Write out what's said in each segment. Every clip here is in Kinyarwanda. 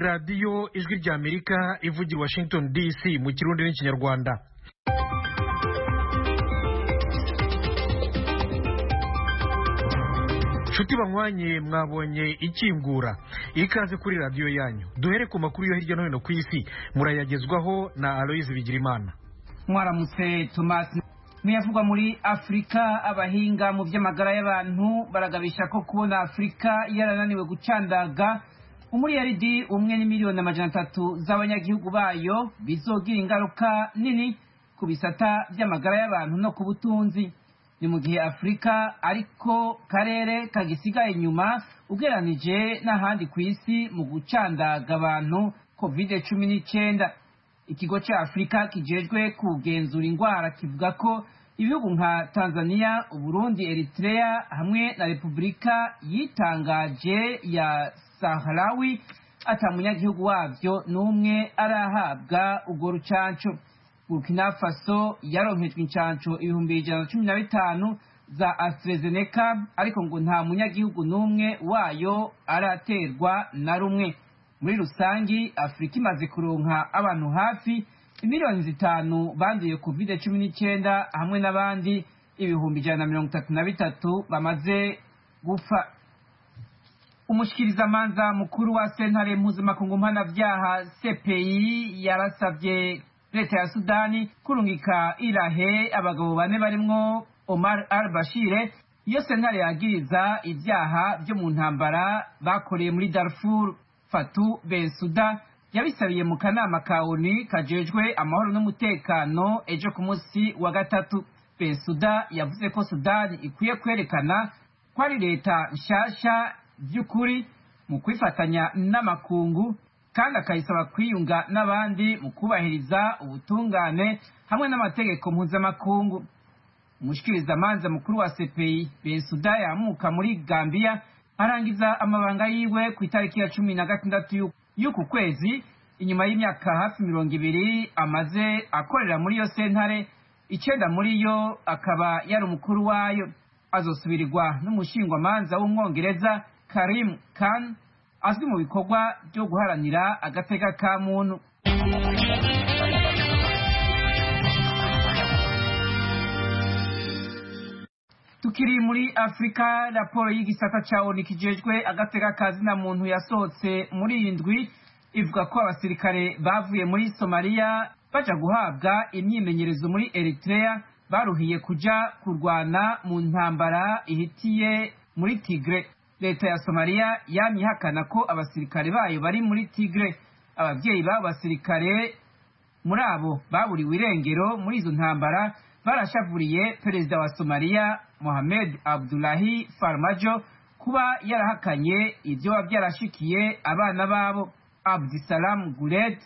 radiyo ijwi ry'Amerika ivugira Washington DC mu Kirundi n'Ikinyarwanda. Nshuti banywanye mwabonye ikingura ikaze kuri radiyo yanyu. Duhere ku makuru yo hirya no hino ku isi murayagezwaho na Aloise Bigirimana. Mwaramutse Thomas. Muyavugwa muri Afrika, abahinga mu by'amagara y'abantu baragabisha ko kubona Afrika yarananiwe gucandaga umuriyaridi umwe n'imiliyoni 300 z'abanyagihugu bayo bizogira ingaruka nini ku bisata by'amagara y'abantu no ku butunzi. Ni mu gihe Afrika ariko karere kagisigaye inyuma ugeranije n'ahandi ku isi mu gucandaga abantu COVID-19. Ikigo cya Afrika kijejwe kugenzura ingwara kivuga ko ibihugu nka Tanzania, Uburundi, Eritrea hamwe na Repubulika yitangaje ya Saharawi atamunyagihugu wavyo n'umwe arahabwa urwo rucanco. Burkina Faso yaronkejwe incanco 115 za AstraZeneca ariko ngo nta munyagihugu n'umwe wayo araterwa na rumwe. Muri rusangi Afrika imaze kuronka abantu hafi imiliyoni 5 banduye COVID-19 hamwe n'abandi 133 bamaze gupfa. Umushikirizamanza mukuru wa sentare mpuzamakungu mpanavyaha CPI yarasavye leta ya Sudani kurungika Irahe abagabo bane barimwo Omar al-Bashir iyo sentare yagiriza ivyaha byo mu ntambara bakoreye muri Darfur. Fatou Bensouda yabisabiye mu kanama ka ONU kajejwe amahoro n'umutekano ejo ku munsi wa gatatu. Bensouda yavuze ko Sudani ikwiye kwerekana ko ari leta nshasha by'ukuri mu kwifatanya n'amakungu kandi akayisaba kwiyunga n'abandi mu kubahiriza ubutungane hamwe n'amategeko mpuzamakungu. Umushikirizamanza mukuru wa CPI Bensouda yamuka muri Gambia arangiza amabanga yiwe ku itariki ya 16 y'uku kwezi inyuma y'imyaka hafi 20 amaze akorera muri yo sentare. 9 muri yo akaba yari umukuru wayo. Azosubirirwa n'umushingwamanza w'umwongereza Karim Khan azwi mu bikorwa byo guharanira agateka ka muntu. Tukiri muri Afrika, raporo y'igisata ca ONU kijejwe agateka kazina muntu yasohotse muri indwi ivuga ko abasirikare bavuye muri Somalia baja guhabwa imyimenyerezo muri Eritrea baruhiye kuja kurwana mu ntambara ihitiye muri Tigre. Leta ya Somalia yamihakana ko abasirikare bayo bari muri Tigre. Abavyeyi b'abo basirikare muri abo baburiwe irengero muri izo ntambara barashavuriye perezida wa Somalia Mohamed Abdullahi Farmajo kuba yarahakanye ivyo byarashikiye abana babo. Abdisalam Guled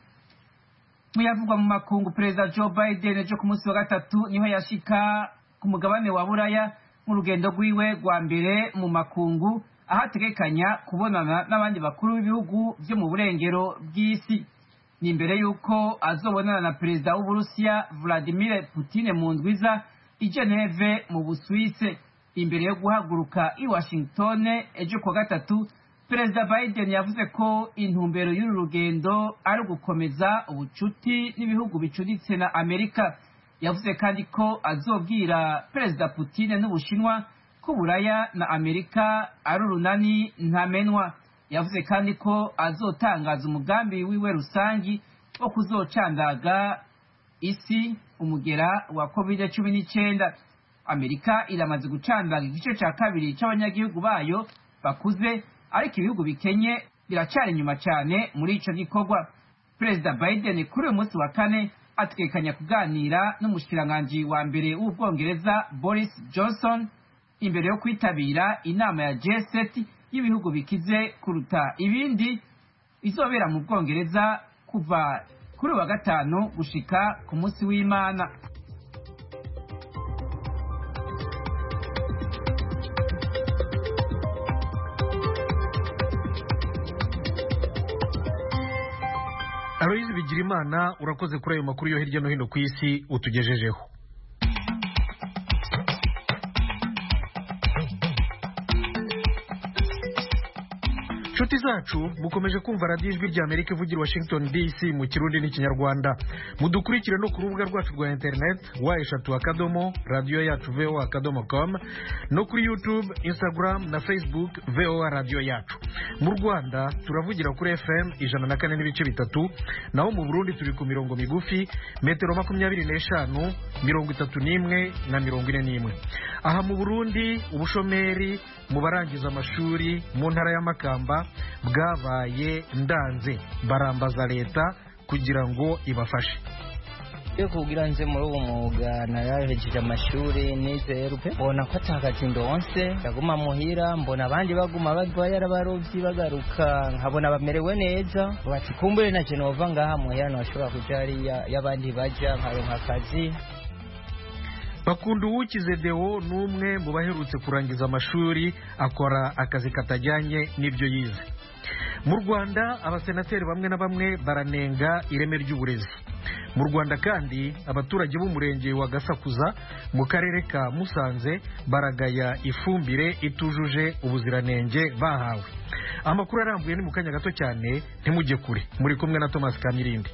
muyavugwa mu makungu, perezida Joe Biden ejo ku munsi wa gatatu niho yashika ku mugabane wa Buraya mu rugendo rwiwe rwa mbere mu makungu ahategekanya kubonana n'abandi bakuru b'ibihugu byo mu burengero bw'isi. Ni imbere yuko azobonana na perezida w'Uburusiya Vladimir Putin mu ndwiza i Geneve mu Busuwise. Imbere yo guhaguruka i Washington ejo ku gatatu, perezida Biden yavuze ko intumbero y'uru rugendo ari ugukomeza ubucuti n'ibihugu bicuditse na Amerika. Yavuze kandi ko azobwira perezida Putin n'Ubushinwa ko Buraya na Amerika ari urunani ntamenwa. Yavuze kandi ko azotangaza umugambi wiwe rusangi wo kuzocandaga isi umugera wa COVID-19. Amerika iramaze gucandaga igice ca kabiri c'abanyagihugu bayo bakuze, ariko ibihugu bikenye biracari inyuma cyane muri ico gikorwa. Perezida Biden kuri uyu munsi wa kane atekanya kuganira n'umushikiranganji wa mbere w'Ubwongereza Boris Johnson imbere yo kwitabira inama ya G7 y'ibihugu bikize kuruta ibindi izobera mu Bwongereza kuva kuri wa gatanu gushika ku munsi w'Imana. Aloise Bigirimana urakoze kuri ayo makuru yo hirya no hino ku isi utugejejeho. nshuti zacu mukomeje kumva radiyo ijwi rya Amerika ivugira Washington DC mu kirundi n'ikinyarwanda. Mudukurikire no ku rubuga rwacu rwa internet wa@radio-yacu.voa.com no kuri YouTube, Instagram na Facebook VOA Radio Yacu. Mu Rwanda turavugira kuri FM 104.3, naho mu Burundi turi ku mirongo migufi metero 25, 31 na 41. Aha mu Burundi ubushomeri mu barangiza amashuri mu ntara ya Makamba bwabaye ndanze, barambaza leta kugira ngo ibafashe. Yo kugira nze muri uwo mwuga narahejeje amashuri nize rupe, mbona ko atakazi ndonse, ndaguma muhira, mbona abandi baguma barwaye arabarovyi bagaruka, nkabona bamerewe neza, bati kumbure na Genova ngaha muhira ntashobora kuja hariya y'abandi baja nkaronka akazi. Bakunda uwukize Deo n'umwe mu baherutse kurangiza amashuri, akora akazi katajyanye n'ibyo yize. Mu Rwanda abasenateri bamwe na bamwe baranenga ireme ry'uburezi. Mu Rwanda kandi abaturage b'umurenge wa Gasakuza mu karere ka Musanze baragaya ifumbire itujuje ubuziranenge bahawe. Amakuru arambuye ni mu kanya gato cyane, ntimujye kure. Muri kumwe na Thomas Kamirindi.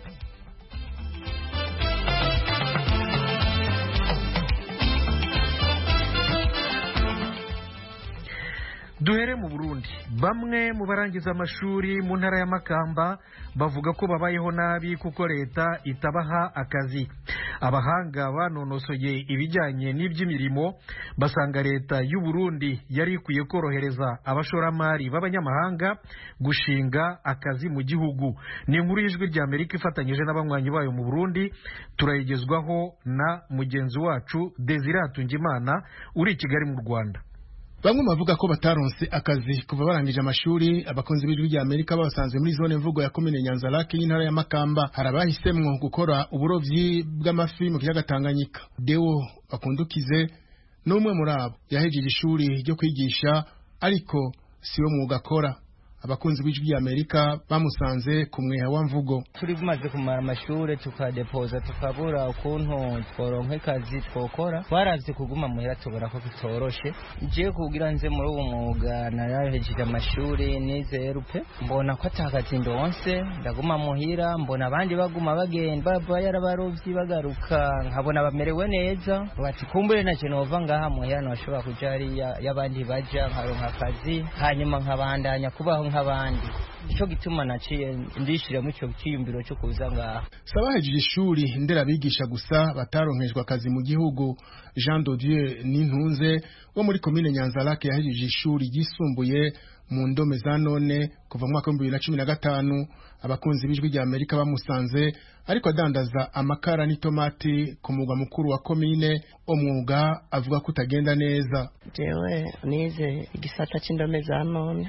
Duhere mu Burundi. Bamwe mu barangiza amashuri mu ntara ya Makamba bavuga ko babayeho nabi kuko leta itabaha akazi. Abahanga banonosoye ibijyanye n'iby'imirimo basanga leta y'u Burundi yari ikwiye korohereza abashoramari b'abanyamahanga gushinga akazi mu gihugu. Ni inkuru y'ijwi rya Amerika ifatanyije n'abanywanyi bayo mu Burundi, turayigezwaho na mugenzi wacu Desire Hatungimana uri i Kigali mu Rwanda. Bamwe bavuga ko bataronse akazi kuva barangije amashuri. Abakunzi b'ijwi rya Amerika basanzwe muri zone mvugo ya komine Nyanza-Lac y'intara ya Makamba harabahisemwo gukora uburovyi bw'amafi mu kiyaga Tanganyika. Deo Bakundukize n'umwe muri abo yahejeje ishuri ryo kwigisha, ariko siwe mwuga akora. Abakunzi b'ijwi rya Amerika bamusanze ku mweha wa mvugo. Turi bumaze kumara amashuri tukadepoza tukabura ukuntu tworonka akazi twokora, twaravye kuguma muhira tubura ko bitoroshe. Je kugira nze muri uwo mwuga narahejeje amashuri nize rupe, mbona ko atakazi ndonse, ndaguma muhira, mbona abandi baguma bagenda baba yarabarovyi bagaruka, nkabona bamerewe neza, bati kumbure na Genova ngaha muhira ntashobora kuja hariya y'abandi baja nkaronka akazi, hanyuma nkabandanya kubaho nk'abandi. Ico gituma naciye ndishira mu cyo cyiyumbiro cyo kuza ngaha. Sabahejeje ishuri nderabigisha gusa bataronkejwe akazi mu gihugu. Jean Dodieu Nintunze wo muri komine Nyanza-Lac yahejeje ishuri yisumbuye mu ndome za none kuva mu mwaka wa 2015. Abakunzi b'ijwi rya Amerika bamusanze ariko adandaza amakara n'itomati ku mugwa mukuru wa komine. Umwuga avuga ko utagenda neza. Jewe nize igisata c'indome za none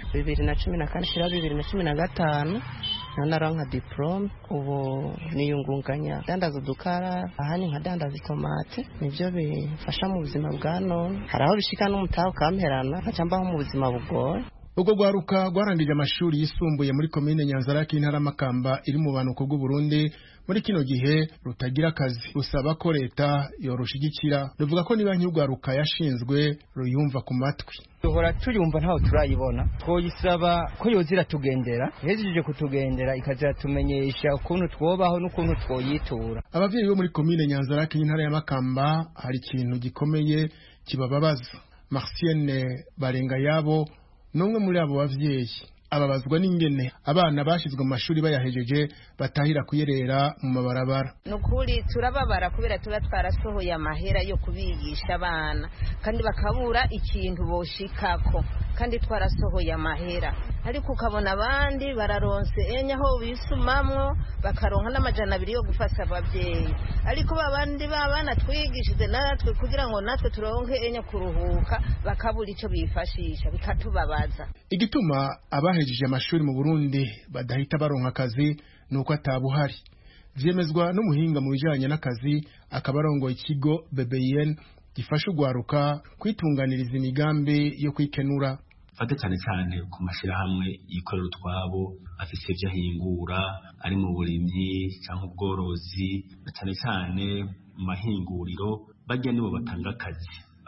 2014-2015 naronka diplome. Ubu niyungunganya dandaza udukara ahani nkadandaza itomati, nivyo bifasha mu buzima bwa none. Haraho bishika n'umutaho ukamperana nkacambaho mu buzima bugoye. Ubwo gwaruka gwarangije amashuri yisumbuye muri komine Nyanza-Lac y'intara Makamba iri mu banuko bw'u Burundi muri kino gihe rutagira akazi, usaba ko leta yorushigikira. Ruvuga ko niba nk'ugwaruka yashinzwe ruyumva ku matwi. Duhora tuyumva ntaho turayibona, twoyisaba ko yozira tugendera, hejeje kutugendera ikazira tumenyesha ukuntu twobaho n'ukuntu twoyitura. Abavyeyi bo muri komine Nyanza-Lac y'intara ya Makamba hari ikintu gikomeye kibababaza. Marcienne Barenga yabo n'umwe muri abo bavyeyi ababazwa n'ingene abana bashizwe mu mashuri bayahejeje batahira kuyerera mu mabarabara. Nukuri turababara kubera tuba twarasohoye amahera yo kubigisha abana kandi bakabura ikintu boshikako, kandi twarasohoye amahera, ariko ukabona abandi bararonse enyaho bisumamwo bakaronka n'amajana 2 yo gufasha abavyeyi, ariko babandi babana twigishije natwe kugira ngo natwe turonke enya kuruhuka bakabura ico bifashisha, bikatubabaza. Igituma abahejeje amashuri mu Burundi badahita baronka akazi nuko atabuhari. Vyemezwa n'umuhinga mu bijanye n'akazi, akabarongo ikigo BBN gifasha ugwaruka kwitunganiriza imigambi yo kwikenura. Fate cyane cyane ku mashirahamwe yikorera utwabo afise ivyo ahingura, ari mu burimyi cyangwa ubworozi, cyane cyane mu mahinguriro, bajya nibo batanga akazi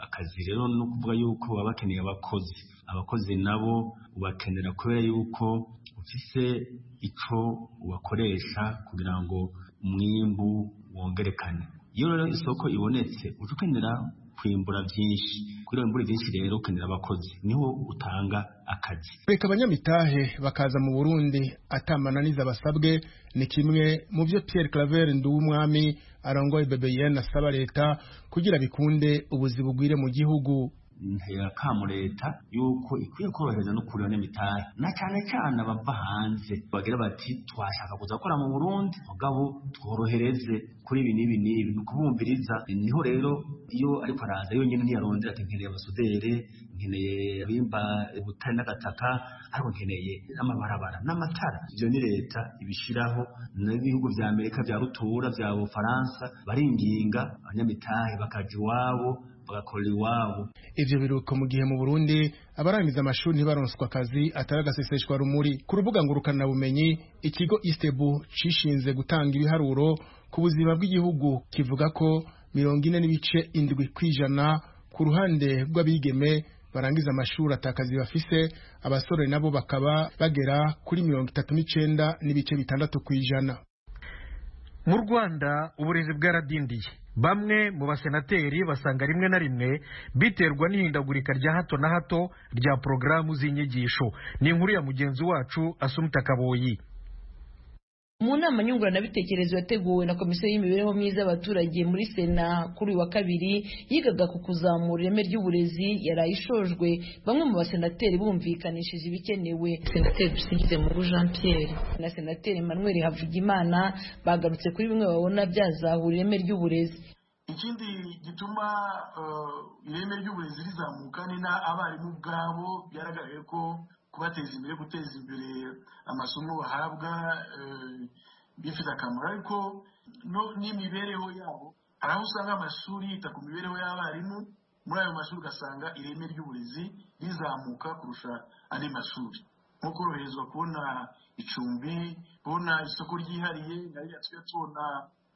akazi rero no kuvuga yuko baba bakeneye abakozi nabo ubakenera kubera yuko ufise ico ubakoresha kugira ngo umwimbu wongerekane. Iyo rero isoko ibonetse ukenera kwimbura byinshi, kuri imbura byinshi rero ukenera abakozi, niho utanga akazi. Reka abanyamitahe bakaza mu Burundi atamananiza basabwe ni kimwe mu byo Pierre Claver Nduwumwami arongoye BBN asaba leta kugira bikunde ubuzi bugwire mu gihugu. Ntera kamu leta yuko ikwiye korohereza no kuri abanyamitahe na cyane abava hanze bagira bati twashaka kuza gukora mu Burundi mugabo tworohereze kuri ibi n'ibi nukubumviriza. Niho rero iyo ariko araza yonyine ntiyarondera ati nkeneye abasudere, nkeneye abimba ubutari n'agataka, ariko nkeneye n'amabarabara n'amatara. Ibyo ni leta ibishiraho, n'ibihugu vya Amerika vya rutura vya Bufaransa baringinga abanyamitahe bakaja iwabo bagakora iwabo. Ivyo biruko mu gihe mu Burundi abarangiza amashuri ntibaronswa akazi ataragaseseshwa rumuri. Ku rubuga ngurukana bumenyi ikigo Istebu cishinze gutanga ibiharuro ku buzima bw'igihugu kivuga ko 40.7% ku ruhande rw'abigeme barangiza amashuri atakazi bafise, abasore nabo bakaba bagera kuri 39.6%. Mu Rwanda uburezi bwaradindiye. Bamwe mu basenateri basanga rimwe na rimwe biterwa n'ihindagurika rya hato na hato rya porogaramu z'inyigisho. Ni inkuru ya mugenzi wacu Asumta Kaboyi. Mu nama nyunguranabitekerezo yateguwe na komisiyo y'imibereho myiza y'abaturage muri Sena kuri wa kabiri yigaga ku kuzamura ireme ry'uburezi yarayishojwe, bamwe mu basenateri bumvikanishije ibikenewe. Senateri Dusingizemurgu Jean Pierre na Senateri Emmanuel Havugimana bagarutse kuri bimwe babona byazahura ireme ry'uburezi. Ikindi gituma ireme ry'uburezi rizamuka ni na abarimu ubwabo byaragaragaye ko kubateza imbere, guteza imbere amasomo bahabwa bifite akamaro, ariko n'imibereho yabo. Hari aho usanga amashuri yita ku mibereho y'abarimu, muri ayo mashuri ugasanga ireme ry'uburezi rizamuka kurusha andi mashuri, nko koroherezwa kubona icumbi, kubona isoko ryihariye, nariya tubona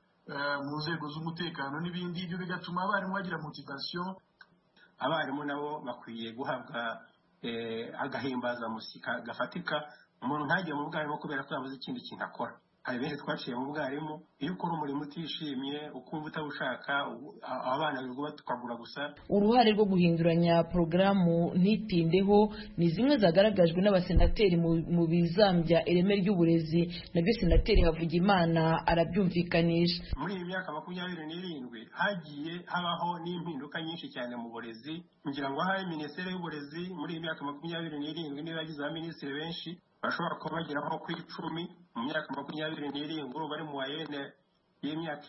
mu nzego z'umutekano n'ibindi. Ibyo bigatuma abarimu bagira motivation. Abarimu nabo bakwiye guhabwa agahimbaza musika gafatika. Umuntu ntajye mu bwarimu kubera ko yabuze ikindi kintu akora. Hari benshi twaciye mu bwarimu, iyo ukora umurimo utishimye ukumva utawushaka, abana bigo tukagura gusa. Uruhare rwo guhinduranya porogaramu ntitindeho ni zimwe zagaragajwe n'abasenateri mu bizambya ireme ry'uburezi, nabyo Senateri Havugimana arabyumvikanisha. Muri iyi myaka 27 hagiye habaho n'impinduka nyinshi cyane mu burezi. Ngira ngo hari Minisiteri y'Uburezi muri iyi myaka 27 niba yagize abaminisitiri benshi bashobora kuba bagera nko kuri 10 mu myaka 27 bari mu wayene y'imyaka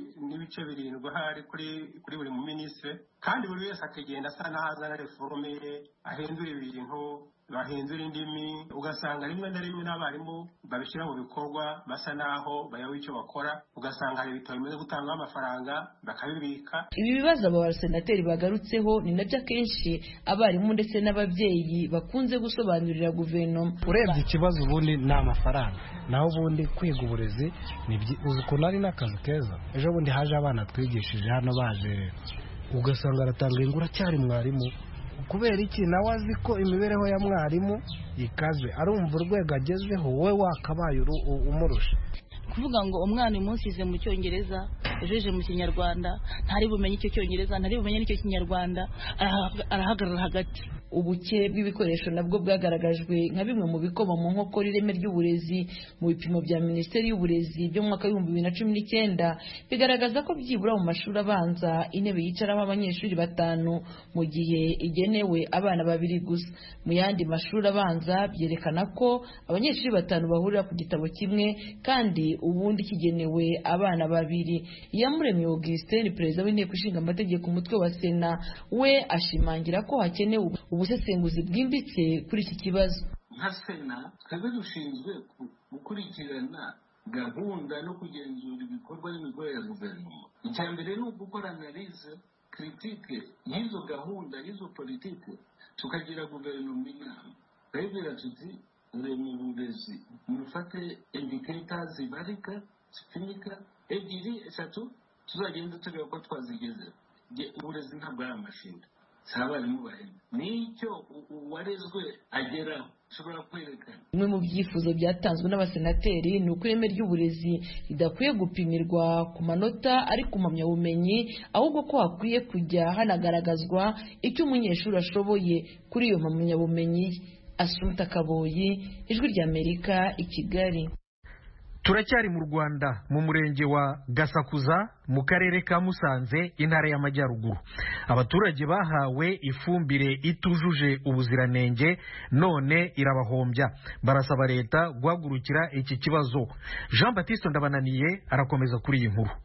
2.7 hari kuri buri mu minisitiri, kandi buri wese akagenda asa n'ahazana reforme ahindura ibintu, bahindura indimi, ugasanga rimwe na rimwe n'abarimu babishyira mu bikorwa basa naho bayawe icyo bakora, ugasanga hari ibitabo bimaze gutanga amafaranga bakabibika. Ibi bibazo aba basenateri bagarutseho ni nabyo akenshi abarimu ndetse n'ababyeyi bakunze gusobanurira guverinoma. Urebye ikibazo ubundi ni amafaranga, naho ubundi kwiga uburezi uzi ukuntu ari n'akazi keza. Ejo bundi haje abana twigishije hano baje ugasanga aratanga ingura cyari mwarimu, kubera iki nawe azi ko imibereho ya mwarimu ikaze, arumva urwego agezeho wowe wakabaye umurusha. Kuvuga ngo umwana umunsize mu Cyongereza ejeje mu Kinyarwanda, ntari bumenye icyo Cyongereza, ntari bumenye n'icyo Kinyarwanda, arahagarara hagati. Ubuke bw'ibikoresho nabwo bwagaragajwe nka bimwe mu bikoma mu nkokora ireme ry'uburezi. Mu bipimo bya Minisiteri y'Uburezi byo mu mwaka wa 2019 bigaragaza ko byibura mu mashuri abanza intebe yicaraho abanyeshuri 5 mu gihe igenewe abana 2 gusa. Mu yandi mashuri abanza byerekana ko abanyeshuri 5 bahurira ku gitabo kimwe kandi ubundi kigenewe abana 2. Iyamuremye Augustin, perezida w'inteko ishinga amategeko umutwe wa Sena, we ashimangira ko hakenewe ubusesenguzi bwimbitse kuri iki kibazo. Nka Sena twebwe dushinzwe gukurikirana gahunda no kugenzura ibikorwa n'imikorere ya guverinoma. Icya mbere ni ugukora analyse critique y'izo gahunda y'izo politike, tukagira guverinoma inama twebwira tuti mu burezi mufate indicators zibarika zipimika 2-3 tuzagenda tureba ko twazigeze. Uburezi ntabwo ari amashinga. si abarimu bahembwa, nicyo uwarezwe ageraho ushobora kwerekana. Bimwe mu byifuzo byatanzwe n'abasenateri ni uko ireme ry'uburezi ridakwiye gupimirwa ku manota ari ku mpamyabumenyi, ahubwo ko hakwiye kujya hanagaragazwa icyo umunyeshuri ashoboye kuri iyo mpamyabumenyi. Asumta Kaboyi, Ijwi ry'Amerika, i Kigali. Turacyari mu Rwanda, mu murenge wa Gasakuza mu karere ka Musanze, intara y'Amajyaruguru. Abaturage bahawe ifumbire itujuje ubuziranenge none irabahombya, barasaba leta guhagurukira iki kibazo. Jean Baptiste Ndabananiye arakomeza kuri iyi nkuru.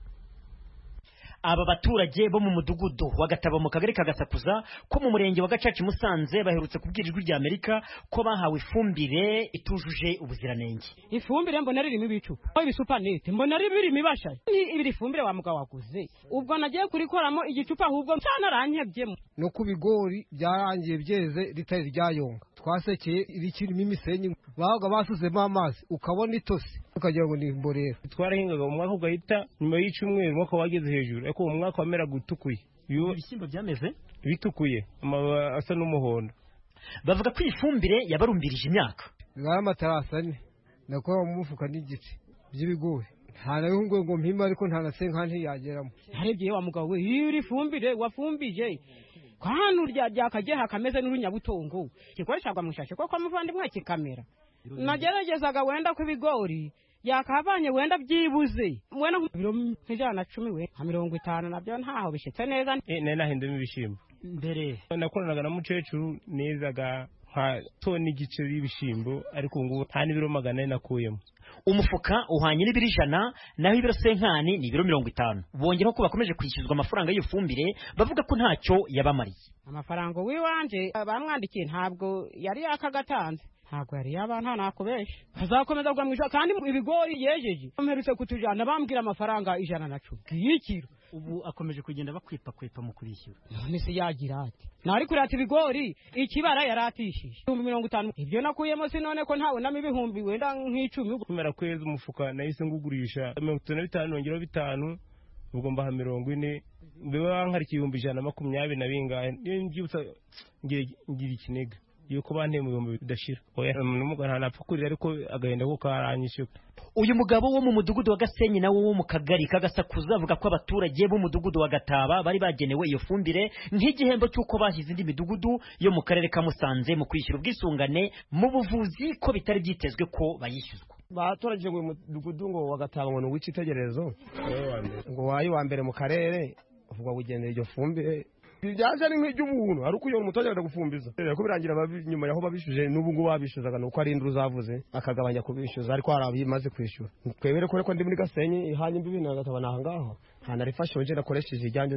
Aba baturage bo mu mudugudu wa Gataba mu kagari ka Gasakuza ko mu murenge wa Gacaca Musanze baherutse kubwira Ijwi ry'Amerika ko bahawe ifumbire itujuje ubuziranenge. Ifumbire mbona ririmo ibicupa ibisupanete, mbona ririmo ibasha ibiri ifumbire wa mugabo waguze, ubwo nagiye kurikoramo igicupa ahubwo cyanarankebyemo. No ku bigori byarangiye byeze ritari ryayonga, twasekeye irikirimo imisenyi bahaga basuzemo amazi ukabona itosi ukagira ngo ni imborera. Twarahingaga umwaka ugahita nyuma y'icumweru umwaka wageze hejuru, ariko uwo mwaka wameraga utukuye. Ibishyimbo byameze bitukuye amababi asa n'umuhondo. Bavuga ko ifumbire yabarumbirije imyaka. Amatarasi ane nakora mu mufuka n'igice by'ibigori, nta nahungu ngo mpima, ariko nta na senka ntiyageramo. Harebye wa mugabo we, iri fumbire wafumbije kwanu ryakageha kameze n'urunyabutongo kikoreshagwa mushashe ko muvandimwe kikamera. Nageragezaga wenda ku bigori yakavanye wenda byibuze wenda biro 110 we 50 nabyo ntaho bishitse neza. Nahindemo ibishimbo mbere nakoranaga na mucecuru nezaga nka toni igice y'ibishimbo, ariko ngo nta n'ibiro 100 nakuyemo. Umufuka uhanye n'ibiro 100, naho ibiro senkani ni ibiro 50. Bongeraho ko bakomeje kwishyuzwa amafaranga y'ifumbire, bavuga ko ntacyo yabamariye. Amafaranga wiwanje bamwandikiye ntabwo yari yakagatanze, ntabwo yari y'abantu nakubesha. Bazakomeza kugwa kandi ibigori yejeje mperutse kutujana bambwira amafaranga 110 y'ikiro. Ubu akomeje kugenda bakwipa mu kurishyura. None se yagira ati nari kurata ibigori ikibara yaratishije 50. Ibyo nakuyemo sinone ko ntawe nami ibihumbi wenda nk'icumi. Kumera kweza umufuka nahise ngugurisha 55 nongeraho 5, ubwo mbaha 40. Mbe bankari 120 na bingahe ngibusa ngira ikinega yuko banteye mu bihumbi bidashira. Oya n'umugana napfukurira, ariko agahenda ko karanyishe. Uyu mugabo wo mu mudugudu wa Gasenyi nawo wo mu kagari ka Gasakuza avuga ko abaturage bo mu mudugudu wa Gataba bari bagenewe iyo fumbire nk'igihembo cy'uko bahize indi midugudu yo mu karere ka Musanze mu kwishyura ubwisungane mu buvuzi, ko bitari byitezwe ko bayishyuzwa. Baturage ngo mudugudu ngo wa Gataba ngo w'icitegerezo ngo wayi wa mbere mu karere uvuga kugendera iyo fumbire byaje ari nk'iby'ubuntu, ari ukuyora umuturage agufumbiza ko birangira nyuma yaho babishuje. N'ubu ngo babishuzaga nuko ari induru zavuze akagabanya kubishyuza, ariko harabimaze kwishyura. Twebere ko ndi muri Gasenyi ihanye imbibi na Gataba naha ngaho nta narifashe wanje nakoresheje ijyanje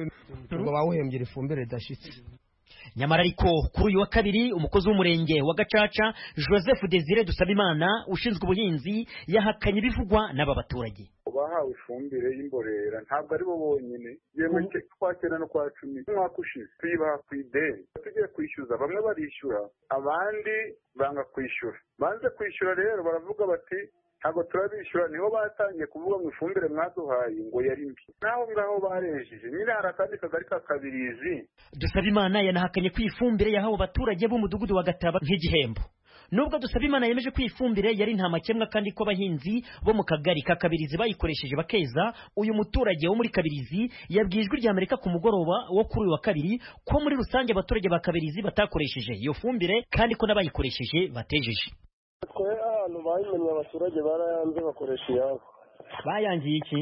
ngo bawuhembye ifumbire idashitse. Nyamara ariko kuri uyu wa kabiri umukozi w'umurenge wa Gacaca Joseph Desire Dusabimana ushinzwe ubuhinzi yahakanye ibivugwa n'aba baturage. Bahawe ifumbire y'imborera ntabwo ari bo bonyine, yemwe kwa 9 no kwa 10 umwaka ushize tuyibaha ku ideni, tugiye kwishyuza bamwe barishyura abandi banga kwishyura. Banze kwishyura rero baravuga bati ntabwo turabishyura, niho batangiye kuvuga ngo ifumbire mwaduhaye ngo yari mbi. Naho ngaho barejeje nyine harakandi kagari ka Kabirizi. Dusabimana yanahakanye ko ifumbire yahawe abaturage b'umudugudu wa Gataba nk'igihembo. Nubwo Dusabimana yemeje ko ifumbire yari nta makemwa kandi ko abahinzi bo mu kagari ka Kabirizi bayikoresheje bakeza, uyu muturage wo muri Kabirizi yabwiye Ijwi ry'Amerika ku mugoroba wo kuri uyu wa kabiri ko muri rusange abaturage ba Kabirizi batakoresheje iyo fumbire kandi ko n'abayikoresheje batejeje. Twe ahantu bayimenye abaturage barayanze bakoresha iyabo. Bayangiye iki?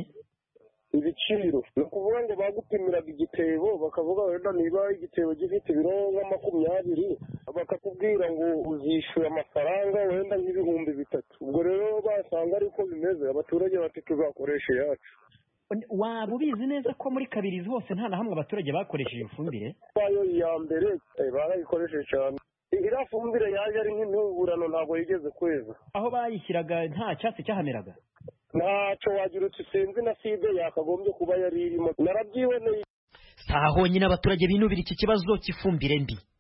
Ibiciro ni ukuvuga ngo bagupimiraga igitebo bakavuga wenda niba igitebo gifite ibiro nka 20 bakakubwira ngo uzishyura amafaranga wenda nk'ibihumbi 3. Ubwo rero basanga ariko bimeze, abaturage bati tuzakoresha yacu. Waba ubizi neza ko muri Kabirizi hose nta na hamwe abaturage bakoresheje ifumbire? Bayo ya mbere barayikoresheje cyane. Iriya fumbire yaje ari nk'intuburano ntabwo yigeze kweza. Aho bayishyiraga nta cyatsi cyahameraga? Ntacyo wagira uti sinzi na side yakagombye kuba yari irimo. Narabyiboneye. Saho nyine abaturage binubira iki kibazo cy'ifumbire mbi.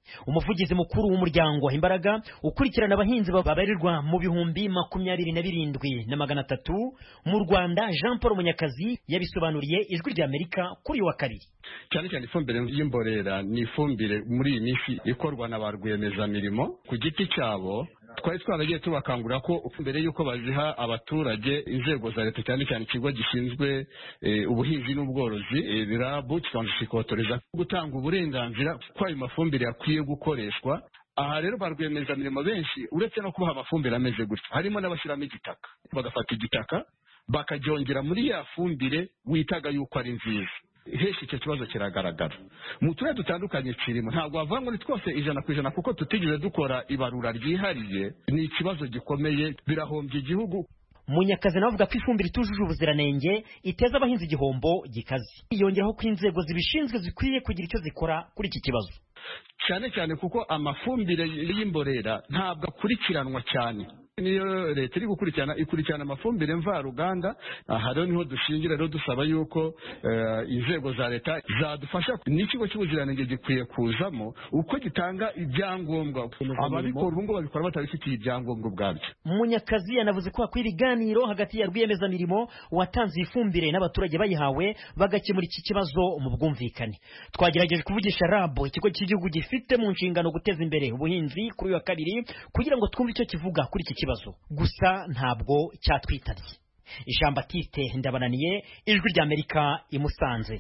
umuvugizi mukuru w'umuryango Imbaraga ukurikirana abahinzi babarirwa mu bihumbi 27,300 mu Rwanda, Jean Paul Munyakazi yabisobanuriye Ijwi ry'Amerika kuri wa kabiri. Cyane cyane ifumbire y'imborera ni ifumbire muri iyi minsi ikorwa na ba rwiyemezamirimo ku giti cyabo. Twari twaragiye tubakangurira ko mbere y'uko baziha abaturage, inzego za leta cyane cyane ikigo gishinzwe ubuhinzi n'ubworozi RAB kikotoreza gutanga uburenganzira ko ayo mafumbire yakwiye gukoreshwa. Aha rero ba rwiyemezamirimo benshi uretse no kubaha amafumbire ameze gutya, harimo n'abashyiramo igitaka, bagafata igitaka bakaryongera muri ya fumbire witaga yuko ari nziza. Heshi icyo kibazo kiragaragara mu turere dutandukanye kirimo, ntabwo bavuga ngo ni twose 100% kuko tutigeze dukora ibarura ryihariye. Ni ikibazo gikomeye, birahombye igihugu. Munyakazi nawe avuga ko ifumbire itujuje ubuziranenge iteza abahinzi igihombo gikaze, yongeraho ko inzego zibishinzwe zikwiye kugira icyo zikora kuri iki kibazo, cyane cyane kuko amafumbire y'imborera ntabwo akurikiranwa cyane. Niyo leta iri ikurikirana amafumbire mvaruganda. Aha rero niho dushingira rero dusaba yuko inzego za leta zadufasha, n'ikigo cy'ubuziranenge gikwiye kuzamo uko gitanga ibyangombwa. Ababikora ubu ngo babikora batabifitiye ibyangombwa ubwabyo. Munyakazi yanavuze ko hakwiye ibiganiro hagati ya rwiyemezamirimo watanze ifumbire n'abaturage bayihawe bagakemura iki kibazo mu bwumvikane. Twagerageje kuvugisha RAB, ikigo cy'igihugu gifite mu nshingano guteza imbere ubuhinzi, kuri wa kabiri kugira ngo twumve icyo kivuga kuri iki kibazo, gusa ntabwo cyatwitabye. Jean Baptiste Ndabananiye, Ijwi ry'Amerika i Musanze.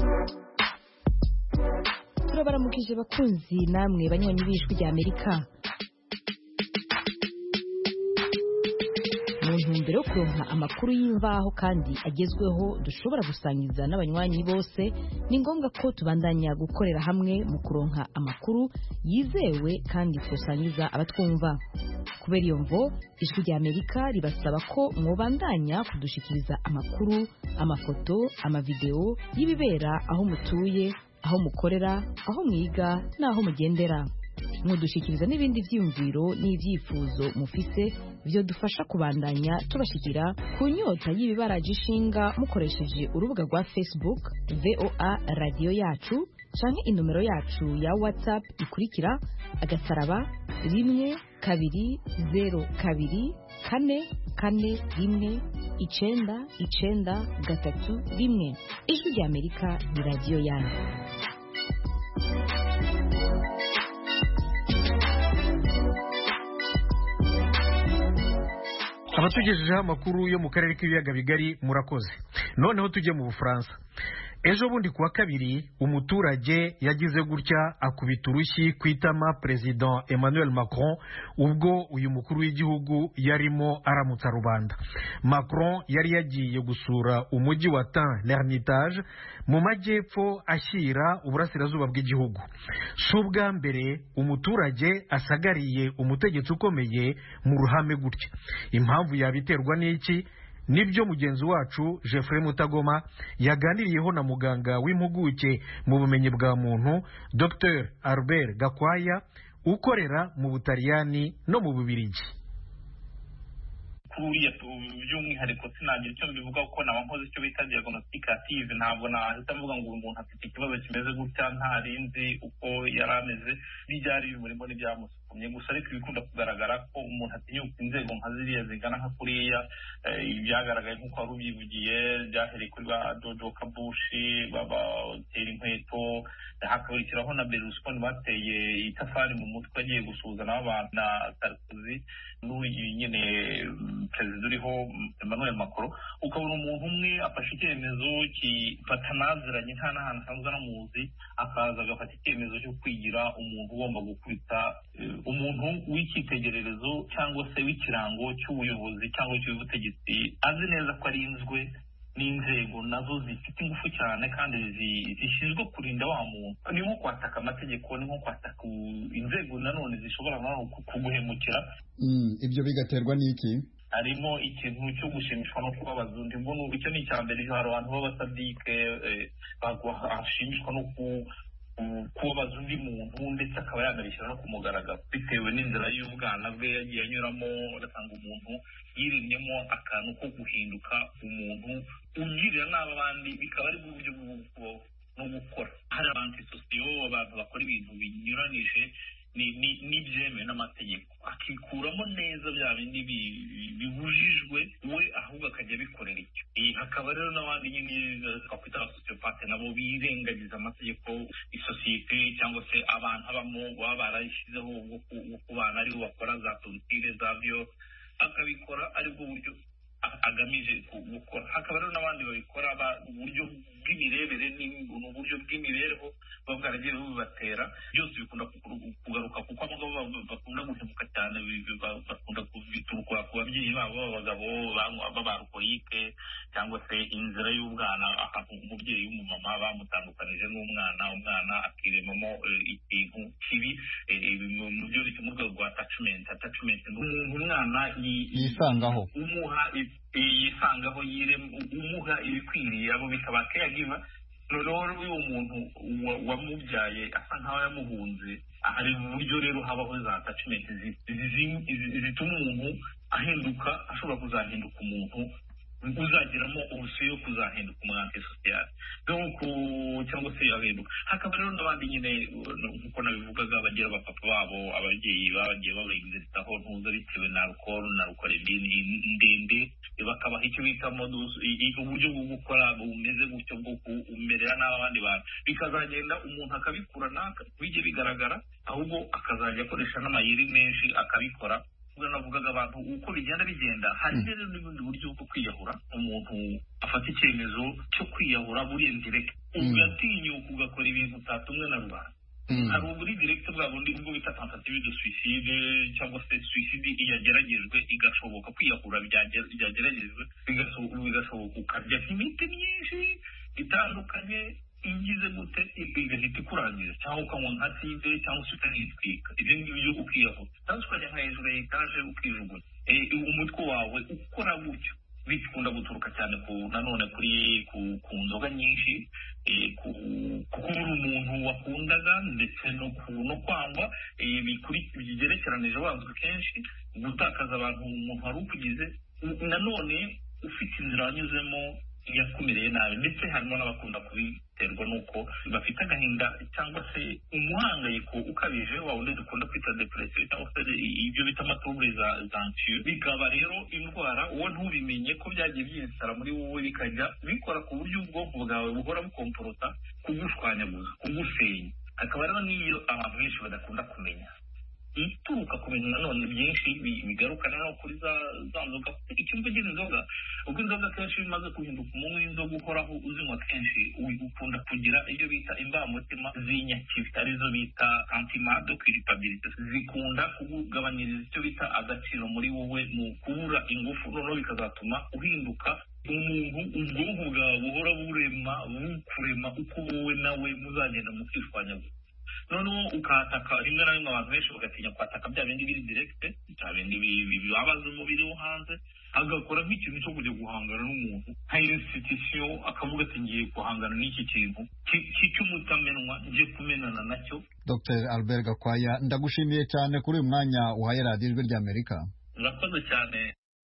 Turabaramukije bakunzi namwe banywanyi b'Ijwi ry'Amerika. Mu ntumbero yo kuronka amakuru y'imvaho kandi agezweho dushobora gusangiza n'abanywanyi bose, ni ngombwa ko tubandanya gukorera hamwe mu kuronka amakuru yizewe kandi tusangiza abatwumva. Kubera iyo mvo, Ijwi ry'Amerika ribasaba ko mwobandanya kudushikiriza amakuru, amafoto, amavideo y'ibibera aho mutuye, aho mukorera, aho mwiga n'aho mugendera. Mudushikiriza n'ibindi vyiyumviro n'ivyifuzo mufise byo dufasha kubandanya tubashikira ku nyota y'ibibaraje ishinga mukoresheje urubuga rwa Facebook VOA Radio Yacu canke inomero yacu ya WhatsApp ikurikira *120 2 4 4 1 9 Ijwi ry'Amerika ni radio yanyu. Abatugejejeho amakuru yo mu karere k'ibiyaga bigari murakoze. Noneho tujye mu Bufaransa. Ejo bundi kuwa kabiri umuturage yagize gutya akubita urushyi kwitama President Emmanuel Macron ubwo uyu mukuru w'igihugu yarimo aramutsa rubanda. Macron yari yagiye gusura umujyi wa Tain-l'Hermitage mu majyepfo ashyira uburasirazuba bw'igihugu. Subwa mbere umuturage asagariye umutegetsi ukomeye mu ruhame gutya. Impamvu yabiterwa n'iki? Nibyo mugenzi wacu Jeffrey Mutagoma yaganiriyeho na muganga w'impuguke mu bumenyi bwa muntu Dr Albert Gakwaya ukorera mu Butaliyani no mu Bubiligi. Kuriya by'umwihariko sinagira icyo mbivuga kuko nabankoze icyo bita diagnosticative, ntabwo nahita mvuga ngo umuntu afite ikibazo kimeze gutya ntarinzi uko yari ameze n'ibyari bimurimo n'ibyamusukumye. Gusa ariko ibikunda kugaragara ko umuntu atinyuka inzego nka ziriya zigana nka kuriya, ibyagaragaye nk'uko wari ubyivugiye byahereye kuri ba Dodo Kabushi babatera inkweto, hakakurikiraho na Berlusconi bateye itafari mu mutwe agiye gusuhuzana n'abantu na Sarkozy, n'uyu nyine perezida uriho Emmanuel Macron. Ukabona umuntu umwe afashe icyemezo kifatanaziranye nta n'ahantu asanzwe anamuzi, akaza agafata icyemezo cyo kwigira umuntu ugomba gukubita umuntu w'icyitegererezo cyangwa se w'ikirango cy'ubuyobozi cyangwa cy'ubutegetsi, azi neza ko arinzwe n'inzego nazo zifite ingufu cyane kandi zishinzwe kurinda wa muntu. Ni nko kwataka amategeko, ni nko kwataka inzego nanone zishobora kuguhemukira. Ibyo bigaterwa n'iki? Harimo ikintu cyo gushimishwa no kubabaza undi. Mbona icyo ni icya mbere. Hari abantu b'abasadike bashimishwa no kubabaza undi muntu ndetse akaba yanabishyira no ku mugaragaro bitewe n'inzira y'ubwana bwe yagiye anyuramo. Ugasanga umuntu yiremyemo akantu ko guhinduka umuntu ugirira nabi abandi, bikaba ari uburyo bwo gukora. Hari abantisosiyo, abantu bakora ibintu binyuranije n'ibyemewe n'amategeko, akikuramo neza bya bindi bibujijwe we ahubwo akajya abikorera icyo. Hakaba rero n'abandi nyine twakwita abasosiyopate nabo birengagiza amategeko, isosiyete cyangwa se abantu abamo baba barayishyizeho bwo kubana aribo bakora za tontire zabyo, akabikora aribwo buryo agamije gukora. Hakaba rero n'abandi babikora uburyo bw'imirebere n'uburyo bw'imibereho buba bwaragiye bubatera, byose bikunda kugaruka kuko abagabo bakunda guhemuka cyane, bakunda kubituruka ku babyeyi babo b'abagabo b'abarukoyike, cyangwa se inzira y'ubwana, ahantu umubyeyi w'umumama bamutandukanije n'umwana, umwana akiremamo ikintu kibi mu byo bita mu rwego rwa attachment ni umuntu umwana yisangaho, yisangaho umuha ibikwiriye, abo bita ba caregiver. Noneho uyu muntu wamubyaye asa nkaho yamuhunze, hari uburyo rero habaho za attachment zituma umuntu ahinduka, ashobora kuzahinduka umuntu uzagiramo ubusuye yo kuzahinduka umwantisosiyale cyangwa se yahinduka. Hakaba rero n'abandi nyine nk'uko nabivugaga bagira abapapa babo, ababyeyi bagiye babegizitaho ntuza bitewe na alcohol na rukoremini ndende, bakabaha icyo bita modus, uburyo bwo gukora bumeze gutyo bwo kumerera n'abandi bantu, bikazagenda umuntu akabikurana bijye bigaragara, ahubwo akazajya akoresha n'amayeri menshi akabikora. Ubwo navugaga abantu uko bigenda hari rero n'ubundi buryo bwo kwiyahura. Umuntu afata icyemezo cyo kwiyahura buri indirect, ugatinyuka ugakora ibintu utatumwe na rubanda. Hari uburi direct bwa bundi bwo bita tentative de suicide cyangwa se suicide yageragejwe igashoboka, kwiyahura byageragejwe bigashoboka, ukarya imiti myinshi itandukanye ingize gute igahita ikurangiza, cyangwa ukanywa nka tive cyangwa se ukanitwika. Ibyo ngibyo ukiyahura cyangwa ukajya nka hejuru ya etaje ukijugunya. Umutwe wawe ukora gutyo bikunda guturuka cyane nanone ku nzoga nyinshi, kubura umuntu wakundaga ndetse no kwangwa, bigerekeranije wanzwe kenshi, gutakaza abantu umuntu wari ukugize, nanone ufite inzira wanyuzemo yakumereye nabi, ndetse harimo n'abakunda kubiterwa n'uko bafite agahinda cyangwa se umuhangayiko ukabije, wa wundi dukunda kwita depression cyangwa se ibyo bita amatrouble za anxieux. Bikaba rero indwara wowe ntubimenye ko byagiye byisara muri wowe, bikajya bikora ku buryo ubwonko bwawe buhora bukomporota kugushwanyaguza, kugusenya. Hakaba rero n'iyo abantu benshi badakunda kumenya, ituruka ku bintu nanone byinshi bigaruka no kuri za nzoga. Icyumba cy'inzoga, ubwo inzoga kenshi bimaze kuhinduka umunywi w'inzoga uhoraho uzinywa kenshi, ukunda kugira ibyo bita imbamutima z'inyakibi, arizo bita sentiment de culpabilité, zikunda kugabanyiriza icyo bita agaciro muri wowe mu kubura ingufu, noneho bikazatuma uhinduka umuntu ubwonko bwawe buhora bukurema uko wowe nawe muzagenda mukishwanyaguza. Noneho ukataka rimwe na rimwe abantu benshi bagatinya kwataka bya bindi biri direct, bya bindi bibabaza umubiri wo hanze, agakora nk'ikintu cyo kujya guhangana n'umuntu nka institution, akavuga ati ngiye guhangana n'iki kintu cy'umutamenwa, ngiye kumenana nacyo. Dr. Albert Gakwaya, ndagushimiye cyane kuri uyu mwanya uhaye radiyo Ijwi ry'Amerika. Murakoze cyane.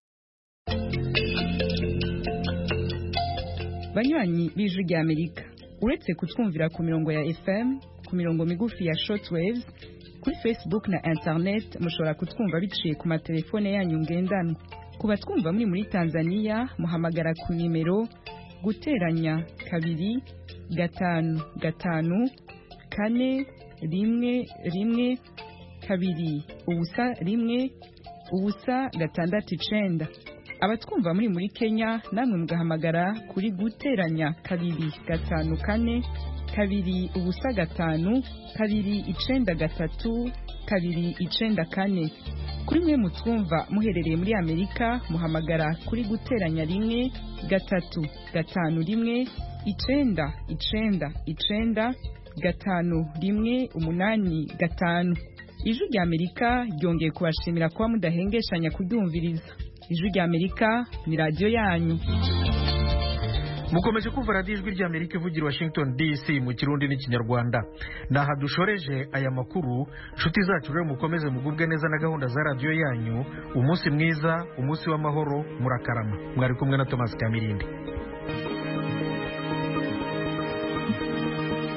Banywanyi b'Ijwi ry'Amerika, uretse kutwumvira ku mirongo ya FM, ku mirongo migufi ya shortwaves, kuri Facebook na internet mushobora kutwumva biciye ku matelefone yanyu ngendanwa. Ku batwumva muri Tanzania muhamagara ku nimero guteranya 2 5 5 4 1 1 2 ubusa 1 ubusa 6 abatwumva muri Kenya namwe mugahamagara kuri guteranya 2 5 4 2 ubusa 5 2 9 3 2 9 4. Kuri mwe mutwumva muherereye muri Amerika muhamagara kuri guteranya 1 3 5 1 9 9 9 5 1 8 5. Ijwi rya Amerika ryongeye kubashimira kuba mudahengeshanya kuryumviriza. Ijwi rya Amerika ni radio yanyu. Mukomeje kumva radiyo Ijwi ry'Amerika ivugira Washington DC mu Kirundi n'Ikinyarwanda. Naha dushoreje aya makuru. Nshuti zacu rero mukomeze mugubwe neza na gahunda za radiyo yanyu. Umunsi mwiza, umunsi w'amahoro, murakarama. Mwari kumwe na Thomas Kamirindi.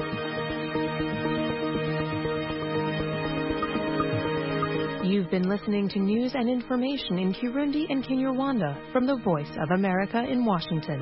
You've been listening to news and information in Kirundi and Kinyarwanda from the Voice of America in Washington.